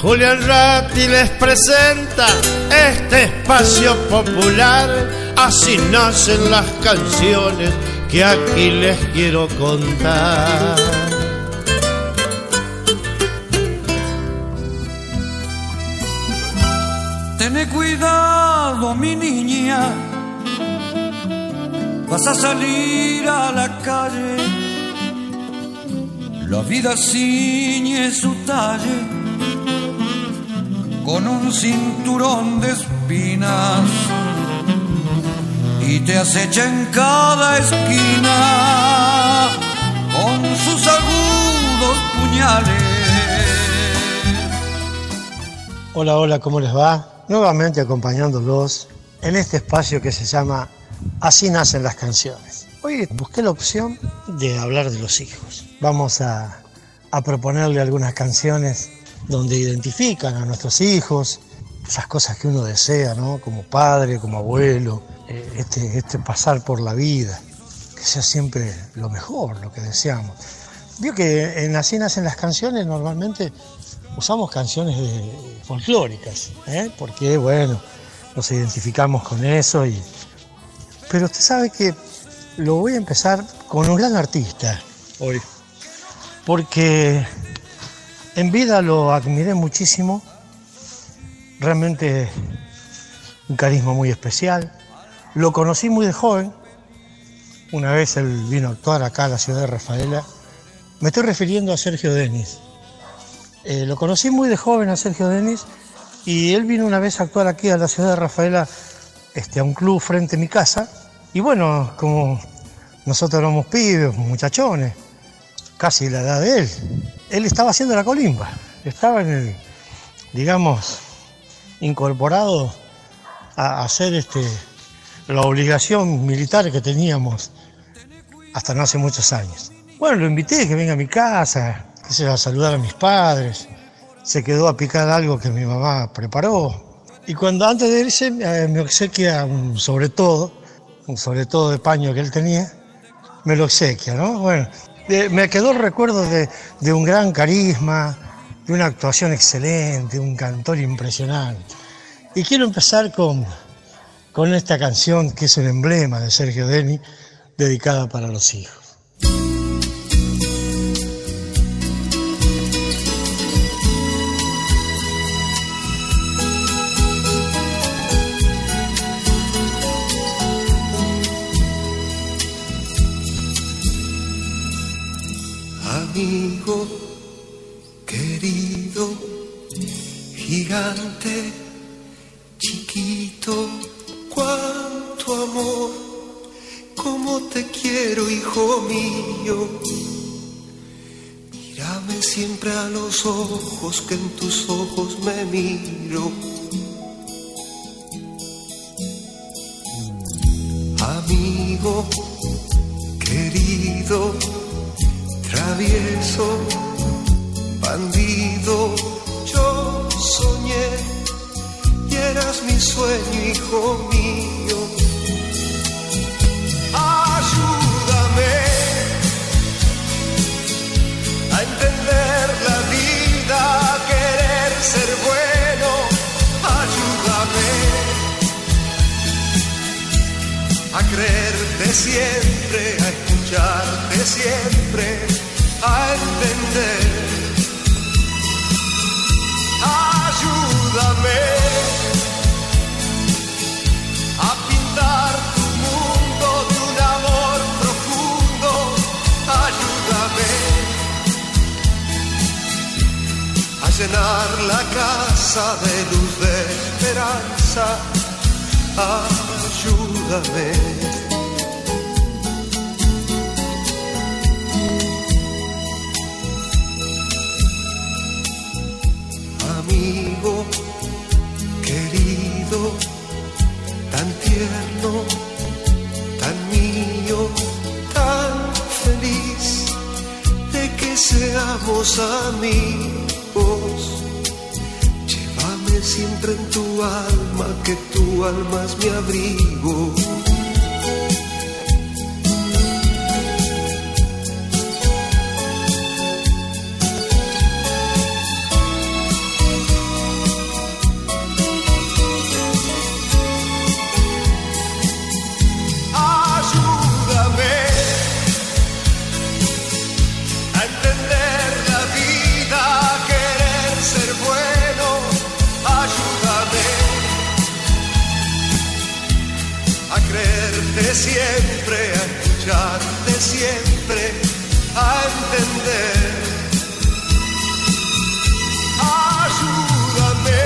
Julián Ratti les presenta este espacio popular. Así nacen las canciones que aquí les quiero contar. Tené cuidado, mi niña, vas a salir a la calle. La vida ciñe su talle con un cinturón de espinas y te acecha en cada esquina con sus agudos puñales. Hola, hola, ¿cómo les va? Nuevamente acompañándolos en este espacio que se llama Así nacen las canciones. Hoy busqué la opción de hablar de los hijos. Vamos a proponerle algunas canciones donde identifican a nuestros hijos, esas cosas que uno desea, ¿no? Como padre, como abuelo, este pasar por la vida, que sea siempre lo mejor, lo que deseamos. Vio que en Así nacen las canciones normalmente usamos canciones folclóricas, porque, bueno, nos identificamos con eso. Pero usted sabe que lo voy a empezar con un gran artista hoy, porque en vida lo admiré muchísimo, realmente un carisma muy especial. Lo conocí muy de joven, una vez él vino a actuar acá a la ciudad de Rafaela. Me estoy refiriendo a Sergio Denis. Lo conocí muy de joven a Sergio Denis y él vino una vez a actuar aquí a la ciudad de Rafaela, a un club frente a mi casa. Y bueno, como nosotros éramos pibes, muchachones, casi la edad de él estaba haciendo la colimba, estaba en el, digamos, incorporado a hacer la obligación militar que teníamos hasta no hace muchos años. Bueno, lo invité que venga a mi casa, a saludar a mis padres. Se quedó a picar algo que mi mamá preparó. Y cuando antes de irse me obsequia un sobre todo de paño que él tenía, me lo obsequia, ¿no? Bueno, me quedó el recuerdo de un gran carisma, de una actuación excelente, un cantor impresionante. Y quiero empezar con esta canción que es un emblema de Sergio Denis, dedicada para los hijos. Amigo querido, gigante, chiquito, cuánto amor, cómo te quiero, hijo mío. Mírame siempre a los ojos, que en tus ojos me miro. Amigo querido, travieso, bandido, yo soñé y eras mi sueño, hijo mío. Ayúdame a entender la vida, a querer ser bueno. Ayúdame a creerte siempre, a escucharte siempre, a entender. Ayúdame a pintar tu mundo de un amor profundo. Ayúdame a llenar la casa de luz, de esperanza. Ayúdame. Amigo querido, tan tierno, tan mío, tan feliz de que seamos amigos. Llévame siempre en tu alma, que tu alma es mi abrigo. siempre a entender. Ayúdame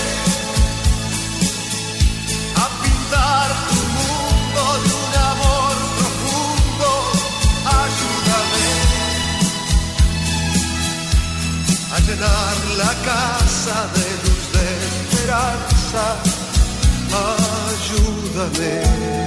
a pintar tu mundo de un amor profundo. Ayúdame a llenar la casa de luz de esperanza. Ayúdame.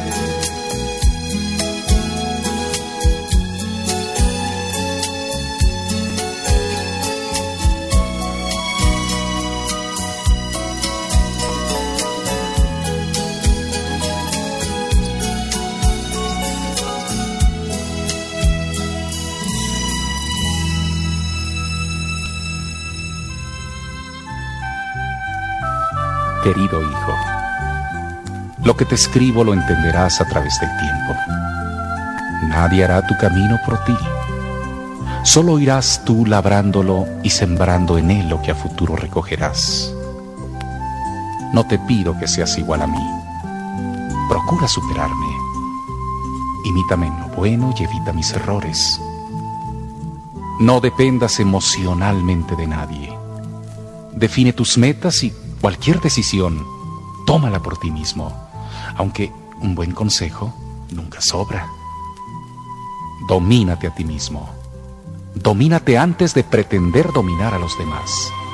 Querido hijo, lo que te escribo lo entenderás a través del tiempo. Nadie hará tu camino por ti. Solo irás tú labrándolo y sembrando en él lo que a futuro recogerás. No te pido que seas igual a mí. Procura superarme. Imítame en lo bueno y evita mis errores. No dependas emocionalmente de nadie. Define tus metas y cualquier decisión, tómala por ti mismo, aunque un buen consejo nunca sobra. Domínate a ti mismo. Domínate antes de pretender dominar a los demás.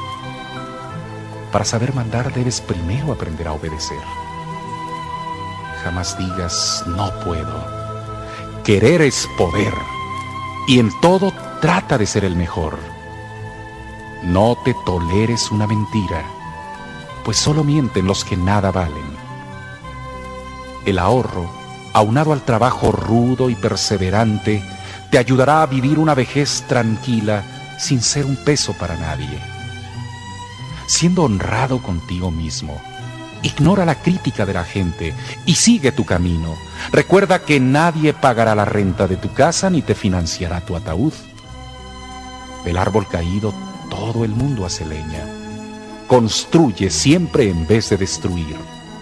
Para saber mandar debes primero aprender a obedecer. Jamás digas no puedo. Querer es poder, y en todo trata de ser el mejor. No te toleres una mentira, pues solo mienten los que nada valen. El ahorro, aunado al trabajo rudo y perseverante, te ayudará a vivir una vejez tranquila sin ser un peso para nadie. Siendo honrado contigo mismo, ignora la crítica de la gente y sigue tu camino. Recuerda que nadie pagará la renta de tu casa ni te financiará tu ataúd. Del árbol caído todo el mundo hace leña. Construye siempre en vez de destruir.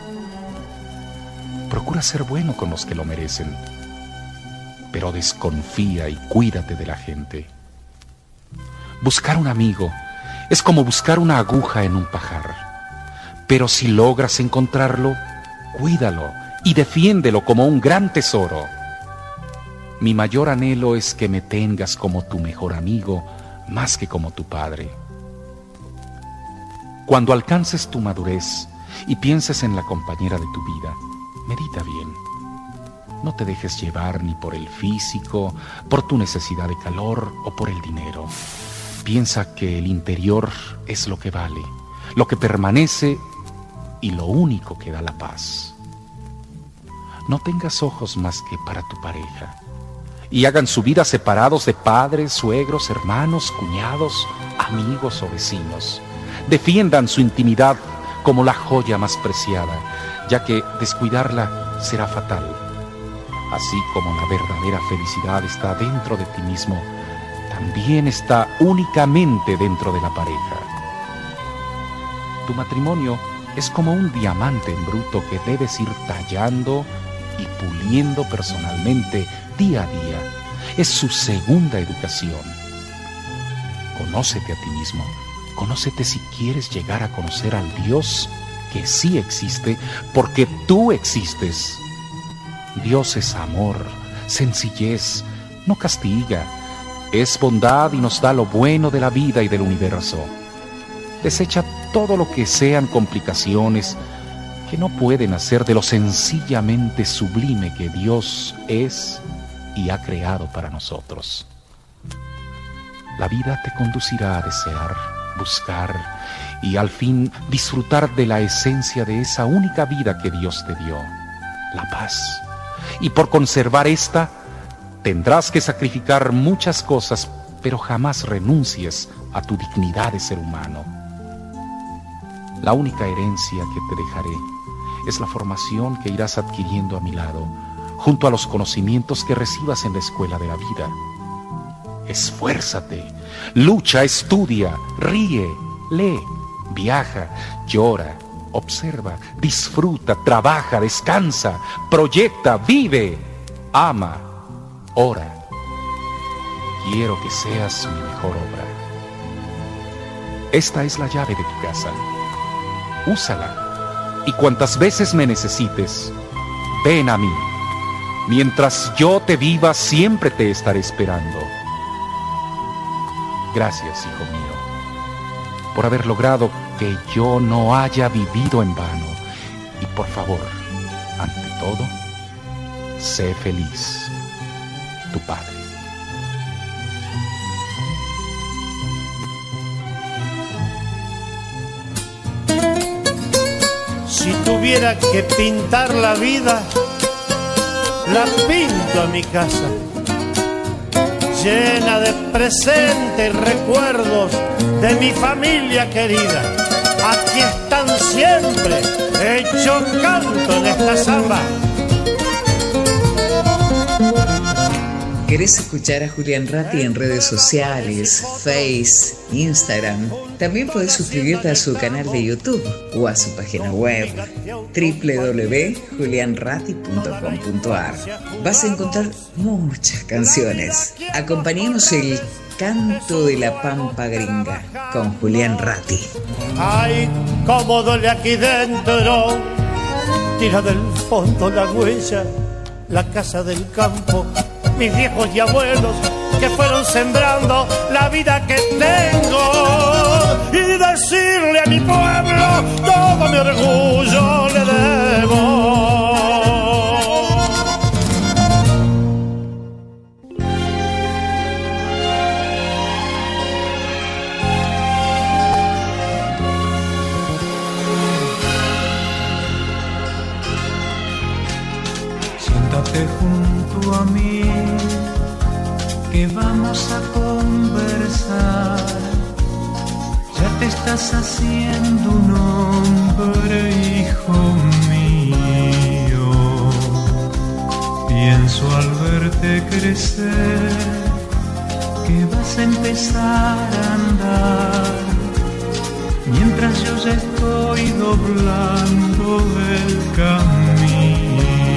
Procura ser bueno con los que lo merecen, pero desconfía y cuídate de la gente. Buscar un amigo es como buscar una aguja en un pajar, pero si logras encontrarlo, cuídalo y defiéndelo como un gran tesoro. Mi mayor anhelo es que me tengas como tu mejor amigo, más que como tu padre. Cuando alcances tu madurez y pienses en la compañera de tu vida, medita bien. No te dejes llevar ni por el físico, por tu necesidad de calor o por el dinero. Piensa que el interior es lo que vale, lo que permanece y lo único que da la paz. No tengas ojos más que para tu pareja y hagan su vida separados de padres, suegros, hermanos, cuñados, amigos o vecinos. Defiendan su intimidad como la joya más preciada, ya que descuidarla será fatal. Así como la verdadera felicidad está dentro de ti mismo, también está únicamente dentro de la pareja. Tu matrimonio es como un diamante en bruto que debes ir tallando y puliendo personalmente día a día. Es su segunda educación. Conócete a ti mismo. Conócete si quieres llegar a conocer al Dios que sí existe, porque tú existes. Dios es amor, sencillez, no castiga, es bondad y nos da lo bueno de la vida y del universo. Desecha todo lo que sean complicaciones que no pueden hacer de lo sencillamente sublime que Dios es y ha creado para nosotros. La vida te conducirá a desear, buscar y al fin disfrutar de la esencia de esa única vida que Dios te dio, la paz. Y por conservar esta, tendrás que sacrificar muchas cosas, pero jamás renuncies a tu dignidad de ser humano. La única herencia que te dejaré es la formación que irás adquiriendo a mi lado, junto a los conocimientos que recibas en la escuela de la vida. Esfuérzate, lucha, estudia, ríe, lee, viaja, llora, observa, disfruta, trabaja, descansa, proyecta, vive, ama, ora, quiero que seas mi mejor obra. Esta es la llave de tu casa. Úsala, y cuantas veces me necesites, ven a mí. Mientras yo te viva, siempre te estaré esperando. Gracias, hijo mío, por haber logrado que yo no haya vivido en vano. Y por favor, ante todo, sé feliz, tu padre. Si tuviera que pintar la vida, la pinto a mi casa, llena de presentes y recuerdos de mi familia querida. Aquí están siempre, hecho canto en esta samba. ¿Querés escuchar a Julián Ratti en redes sociales, Face, Instagram? También podés suscribirte a su canal de YouTube o a su página web www.julianratti.com.ar. Vas a encontrar muchas canciones. Acompañemos el canto de la pampa gringa con Julián Ratti. Ay, cómo duele aquí dentro, tira del fondo la huella, la casa del campo, mis viejos y abuelos que fueron sembrando la vida que tengo, y decirle a mi pueblo todo mi orgullo le debo. Siéntate junto a mí, que vamos a conversar. Ya te estás haciendo un hombre, hijo mío. Pienso al verte crecer, que vas a empezar a andar, mientras yo ya estoy doblando el camino.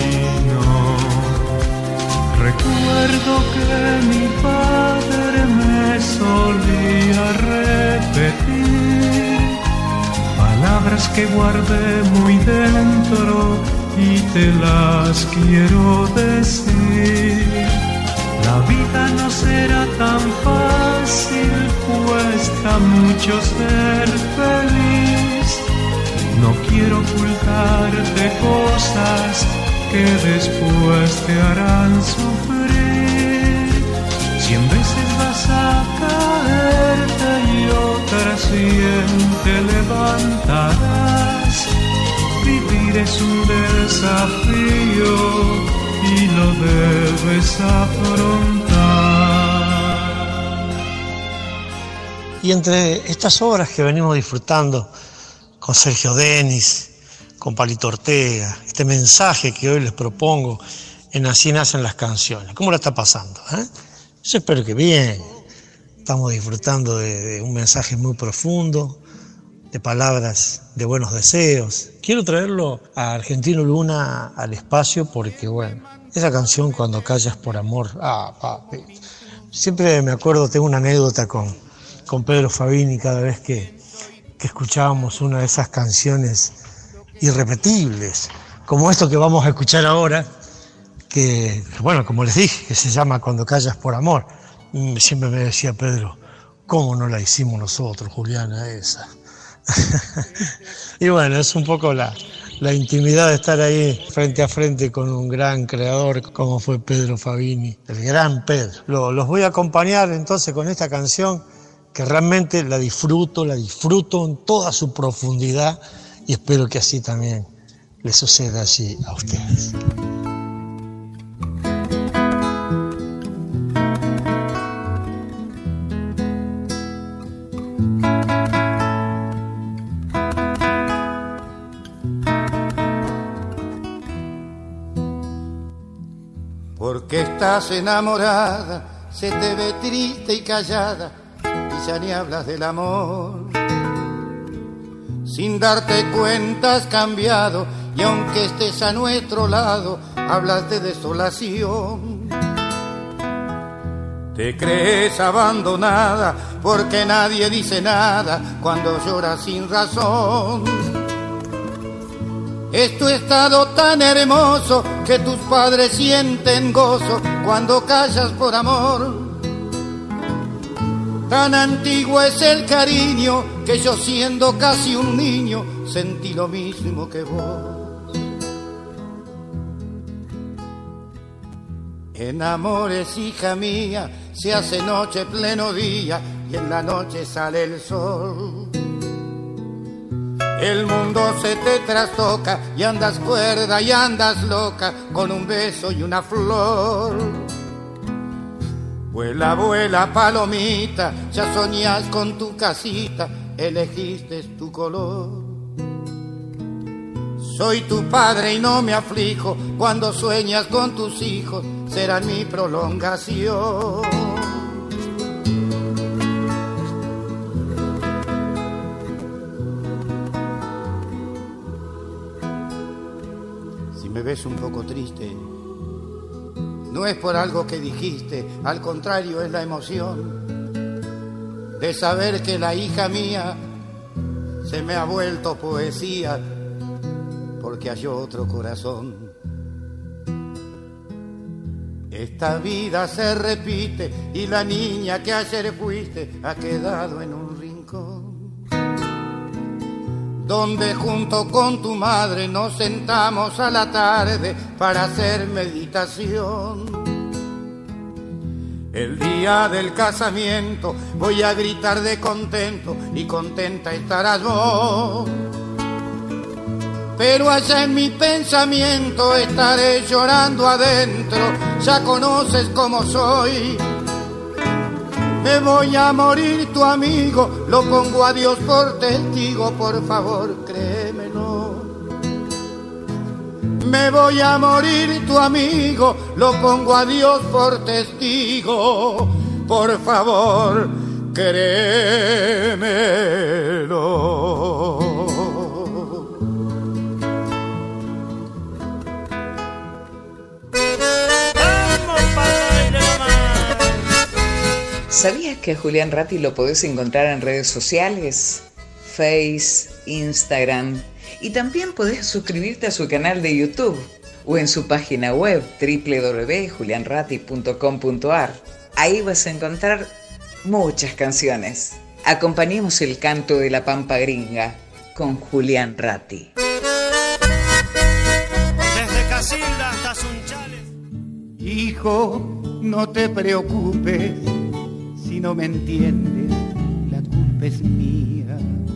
Recuerdo que mi padre me solía repetir palabras que guardé muy dentro y te las quiero decir. La vida no será tan fácil, cuesta mucho ser feliz. No quiero ocultarte cosas que después te harán sufrir. 100 veces vas a caerte y otras 100 te levantarás. Vivir es un desafío y lo debes afrontar. Y entre estas obras que venimos disfrutando con Sergio Denis, con Palito Ortega, este mensaje que hoy les propongo en Así nacen las canciones. ¿Cómo la está pasando? Yo espero que bien. Estamos disfrutando de un mensaje muy profundo, de palabras de buenos deseos. Quiero traerlo a Argentino Luna al espacio porque, bueno, esa canción Cuando callas por amor, papi. Siempre me acuerdo, tengo una anécdota con Pedro Fabini cada vez que escuchábamos una de esas canciones irrepetibles, como esto que vamos a escuchar ahora, que, bueno, como les dije, que se llama Cuando callas por amor. Siempre me decía Pedro, ¿cómo no la hicimos nosotros, Juliana, esa? Y bueno, es un poco la intimidad de estar ahí frente a frente con un gran creador como fue Pedro Fabini, el gran Pedro. Los voy a acompañar entonces con esta canción que realmente la disfruto en toda su profundidad. Y espero que así también les suceda así a ustedes. Porque estás enamorada, se te ve triste y callada, y ya ni hablas del amor. Sin darte cuenta has cambiado, y aunque estés a nuestro lado, hablas de desolación. Te crees abandonada porque nadie dice nada cuando lloras sin razón. Es tu estado tan hermoso que tus padres sienten gozo cuando callas por amor. Tan antiguo es el cariño que yo siendo casi un niño sentí lo mismo que vos. En amores, hija mía, se hace noche pleno día y en la noche sale el sol. El mundo se te trastoca y andas cuerda y andas loca con un beso y una flor. Vuela, vuela, palomita, ya soñás con tu casita, elegiste tu color. Soy tu padre y no me aflijo, cuando sueñas con tus hijos, serán mi prolongación. Si me ves un poco triste, no es por algo que dijiste, al contrario es la emoción de saber que la hija mía se me ha vuelto poesía porque halló otro corazón. Esta vida se repite y la niña que ayer fuiste ha quedado en un rincón donde junto con tu madre nos sentamos a la tarde para hacer meditación. El día del casamiento voy a gritar de contento y contenta estarás vos. Pero allá en mi pensamiento estaré llorando adentro, ya conoces cómo soy. Me voy a morir tu amigo, lo pongo a Dios por testigo, por favor créemelo. Me voy a morir tu amigo, lo pongo a Dios por testigo, por favor créemelo. ¿Sabías que a Julián Ratti lo podés encontrar en redes sociales? Face, Instagram, y también podés suscribirte a su canal de YouTube o en su página web www.julianratti.com.ar. Ahí vas a encontrar muchas canciones. Acompañemos el canto de la Pampa Gringa con Julián Ratti. Desde Casilda hasta Sunchales. Hijo, no te preocupes, si no me entiendes, la culpa es mía.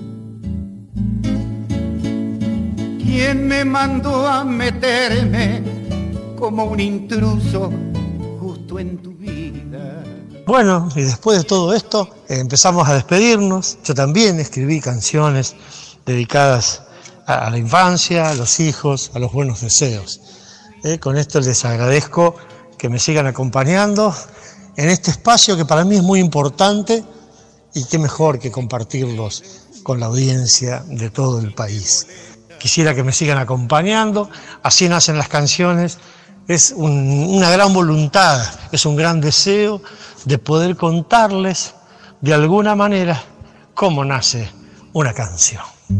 ¿Quién me mandó a meterme como un intruso justo en tu vida? Bueno, y después de todo esto empezamos a despedirnos. Yo también escribí canciones dedicadas a la infancia, a los hijos, a los buenos deseos. Con esto les agradezco que me sigan acompañando en este espacio que para mí es muy importante y qué mejor que compartirlos con la audiencia de todo el país. Quisiera que me sigan acompañando, así nacen las canciones, es una gran voluntad, es un gran deseo de poder contarles de alguna manera cómo nace una canción.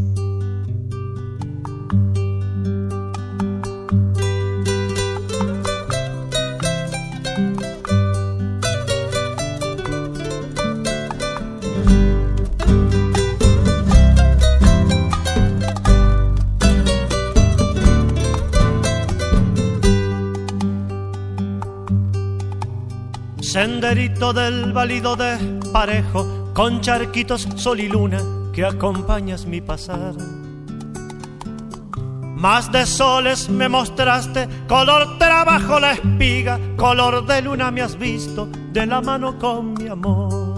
Senderito del válido desparejo, con charquitos, sol y luna que acompañas mi pasar. Más de soles me mostraste, color trabajo la espiga, color de luna me has visto, de la mano con mi amor.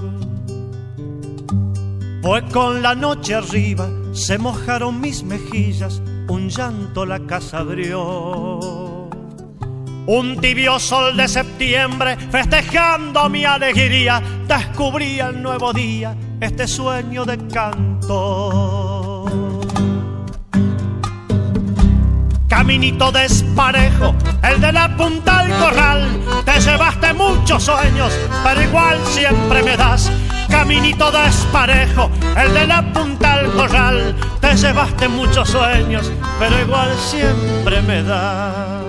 Fue con la noche arriba, se mojaron mis mejillas, un llanto la casa abrió. Un tibio sol de septiembre, festejando mi alegría, descubrí el nuevo día, este sueño de canto. Caminito desparejo, el de la punta al corral. Te llevaste muchos sueños, pero igual siempre me das. Caminito desparejo, el de la punta al corral. Te llevaste muchos sueños, pero igual siempre me das.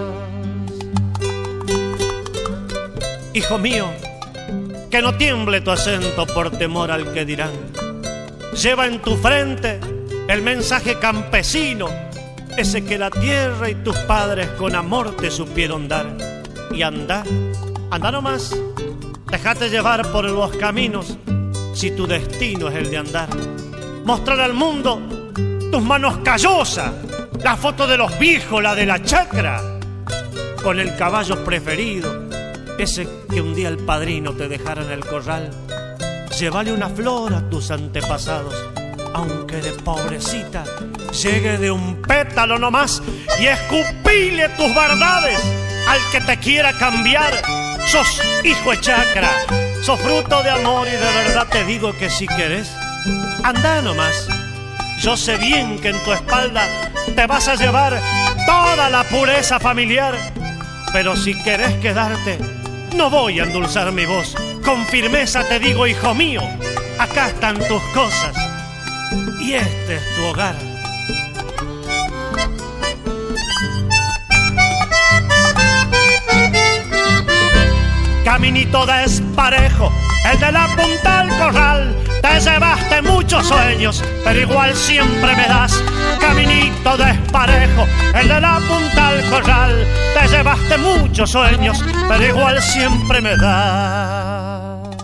Hijo mío, que no tiemble tu acento por temor al que dirán. Lleva en tu frente el mensaje campesino, ese que la tierra y tus padres con amor te supieron dar. Y anda nomás, déjate llevar por los caminos, si tu destino es el de andar. Mostrar al mundo tus manos callosas, la foto de los viejos, la de la chacra, con el caballo preferido, ese que un día el padrino te dejara en el corral. Llévale una flor a tus antepasados, aunque de pobrecita llegue de un pétalo nomás, y escupile tus verdades al que te quiera cambiar. Sos hijo de chacra, sos fruto de amor, y de verdad te digo que si querés, anda nomás. Yo sé bien que en tu espalda te vas a llevar toda la pureza familiar, pero si querés quedarte, no voy a endulzar mi voz. Con firmeza te digo, hijo mío, acá están tus cosas y este es tu hogar. Caminito desparejo, el de la punta al corral. Te llevaste muchos sueños, pero igual siempre me das. Caminito desparejo, el de la punta al corral. Te llevaste muchos sueños, pero igual siempre me das.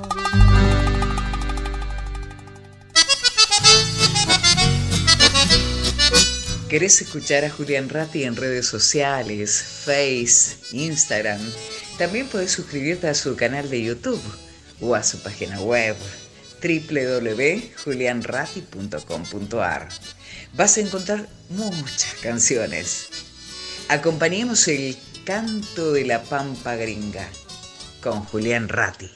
¿Querés escuchar a Julián Ratti en redes sociales, Face, Instagram? También podés suscribirte a su canal de YouTube o a su página web www.julianratti.com.ar. Vas a encontrar muchas canciones. Acompañemos el canto de la pampa gringa con Julián Ratti.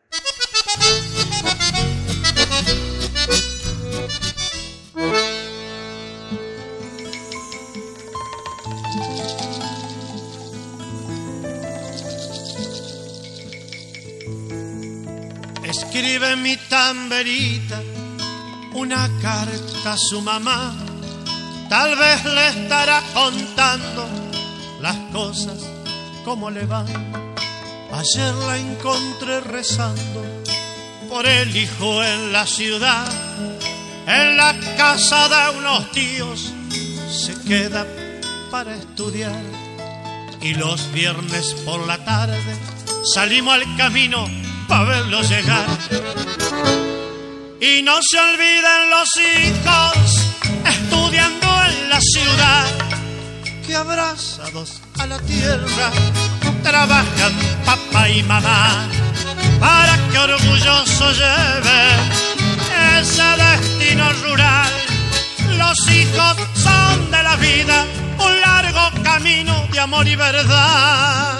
Escribe mi tamberita una carta a su mamá. Tal vez le estará contando las cosas como le van. Ayer la encontré rezando por el hijo en la ciudad. En la casa de unos tíos se queda para estudiar. Y los viernes por la tarde salimos al camino para verlo llegar. Y no se olviden los hijos estudiando en la ciudad, que abrazados a la tierra trabajan papá y mamá, para que orgulloso lleven ese destino rural. Los hijos son de la vida un largo camino de amor y verdad.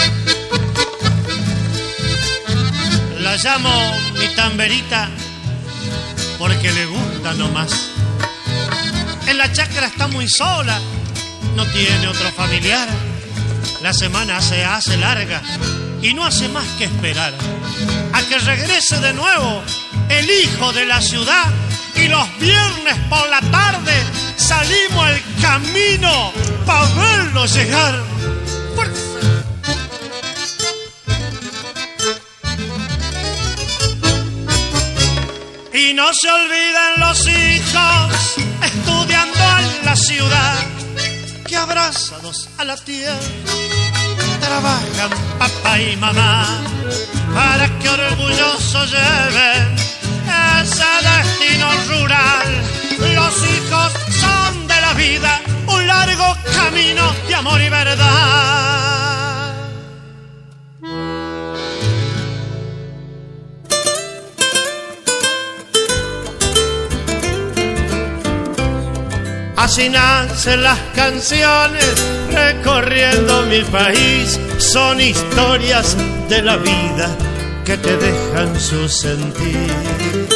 La llamo mi tamberita porque le gusta nomás. En la chacra está muy sola, no tiene otro familiar. La semana se hace larga y no hace más que esperar a que regrese de nuevo el hijo de la ciudad. Y los viernes por la tarde salimos al camino para verlo llegar. Y no se olviden los hijos estudiando en la ciudad, que abrazados a la tierra trabajan papá y mamá, para que orgulloso lleven ese destino rural. Los hijos son de la vida un largo camino de amor y verdad. Así nacen las canciones recorriendo mi país. Son historias de la vida que te dejan su sentir.